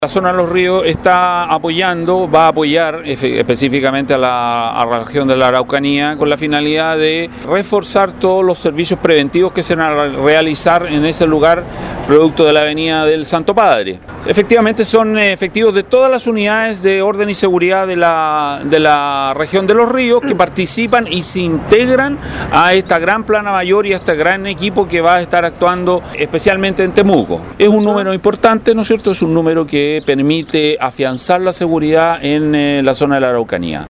La zona de los ríos está apoyando, va a apoyar específicamente a la región de la Araucanía con la finalidad de reforzar todos los servicios preventivos que se van a realizar en ese lugar producto de la avenida del Santo Padre. Efectivamente son efectivos de todas las unidades de orden y seguridad de la región de los ríos que participan y se integran a esta gran plana mayor y a este gran equipo que va a estar actuando especialmente en Temuco. Es un número importante, ¿no es cierto? Es un número que permite afianzar la seguridad en la zona de la Araucanía.